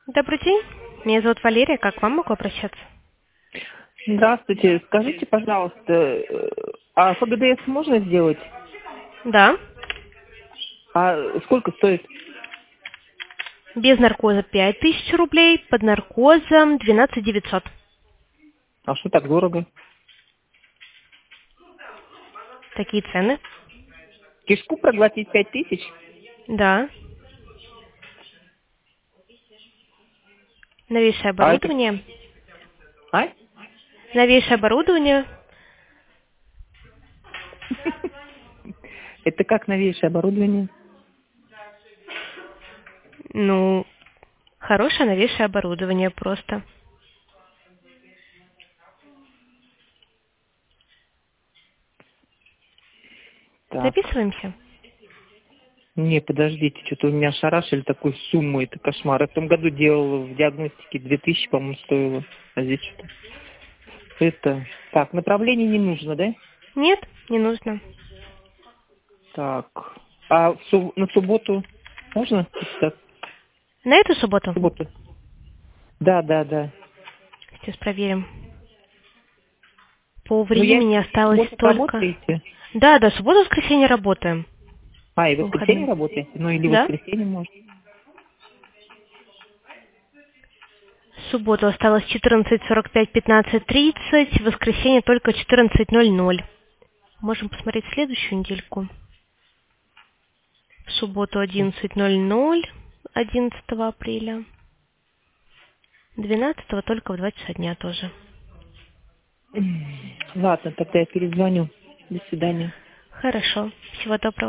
Добрый день. Меня зовут Валерия. Как к вам могу обращаться? Здравствуйте. Скажите, пожалуйста, а ФГДС можно сделать? Да. А сколько стоит? Без наркоза 5000 рублей, под наркозом 12 900. А что так дорого? Такие цены. Кишку проглотить 5000? Да. Новейшее А это... оборудование. А? Новейшее оборудование. Это как новейшее оборудование? Ну, хорошее новейшее оборудование просто. Так. Записываемся? Не, подождите, что-то у меня шарашили такую сумму, это кошмар. Я в том году делал в диагностике 2000, по-моему, стоило. А здесь что-то... Это... Так, направление не нужно, да? Нет, не нужно. Так. А на субботу можно? Так, На эту субботу? в субботу. Да, да, да. Сейчас проверим. По Ну, я времени в осталось субботу только... работаете? Да, субботу, воскресенье работаем. А, и в По воскресенье выходным. работаете? Ну, или в Да? воскресенье, может. В субботу осталось 14:45, 15:30, в воскресенье только 14:00. Можем посмотреть следующую недельку. В субботу 11:00, 11 апреля. 12 только в 2 часа дня тоже. Ладно, тогда я перезвоню. До свидания. Хорошо. Всего доброго.